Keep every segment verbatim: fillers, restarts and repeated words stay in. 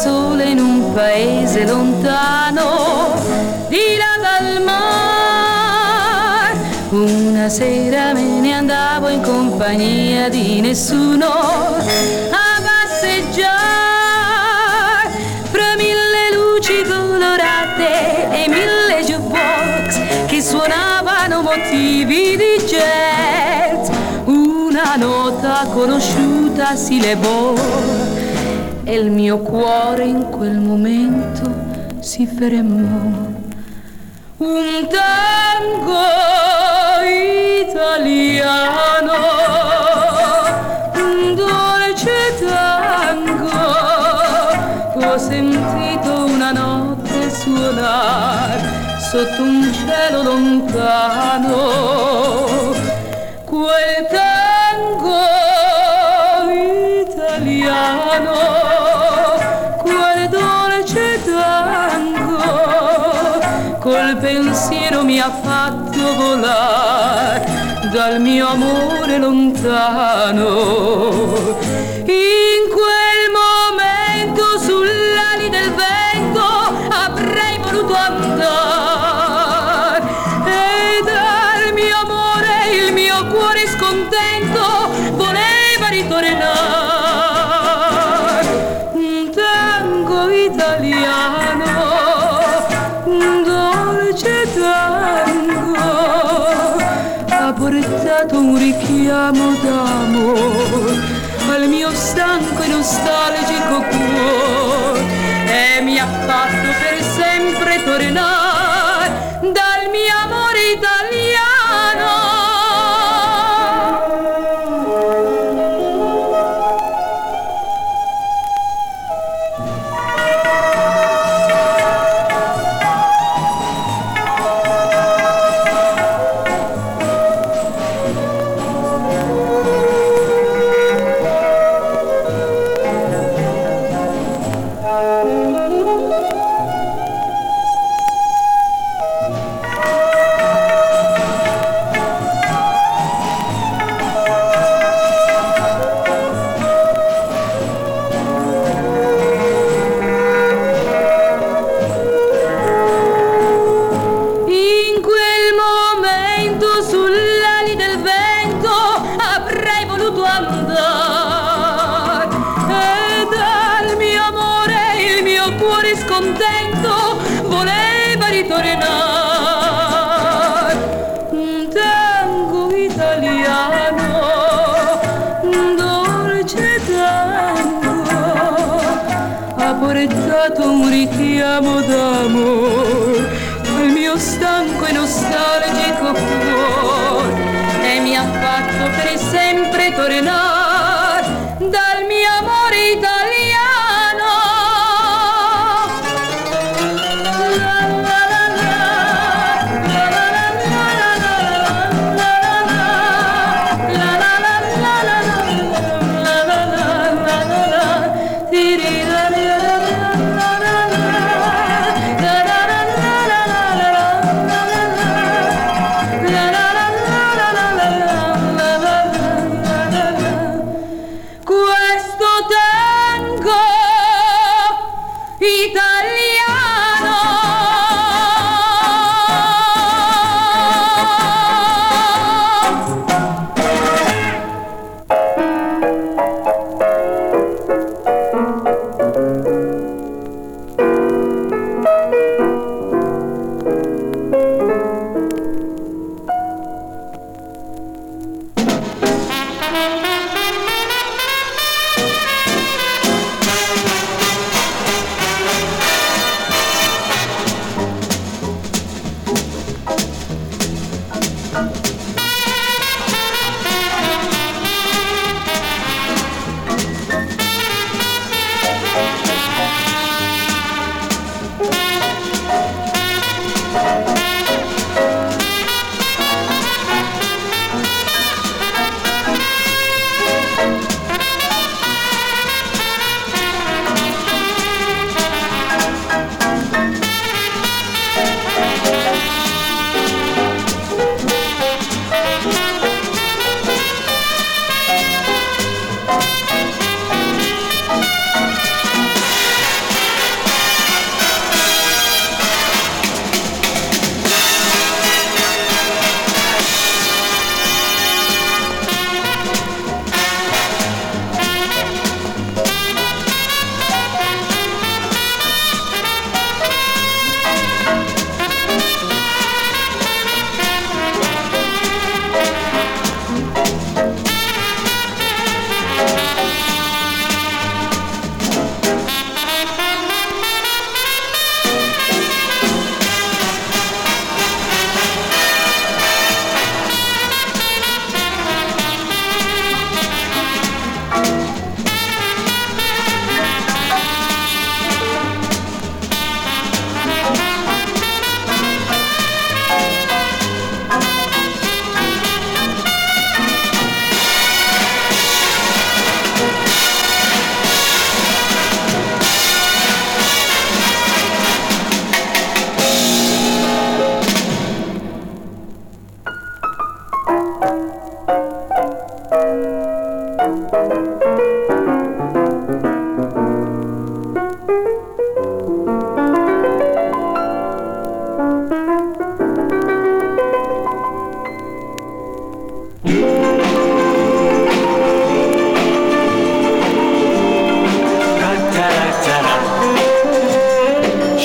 sola in un paese lontano, di là dal mare. Una sera me ne andavo in compagnia di nessuno a passeggiare fra mille luci colorate e mille jukebox che suonavano motivi di jazz. Una nota conosciuta si levò e il mio cuore in quel momento si fermò. Un tango italiano, un dolce tango, ho sentito una notte suonare sotto un cielo lontano. Quel tango italiano, quel dolce tango, col pensiero mi ha fatto volare dal mio amore lontano. In quel momento sull'ali del vento avrei voluto andare e dal mio amore il mio cuore scontento voleva ritornare. Un tango italiano, un dolce tango, ha portato un richiamo d'amore al mio stanco e nostalgico cuore e mi ha fatto per sempre tornare dal mio amore italiano. Scontento voleva ritornare. Un tango italiano, un dolce tango, ha portato un richiamo d'amore al mio stanco e nostalgico cuore e mi ha fatto per sempre tornare dal mio amore italiano. Quel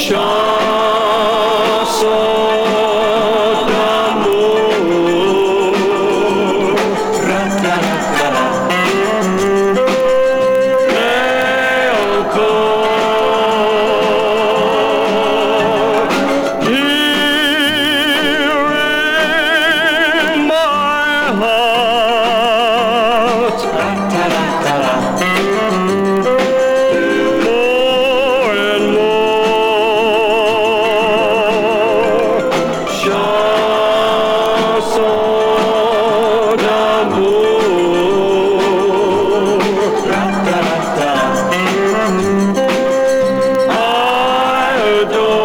adore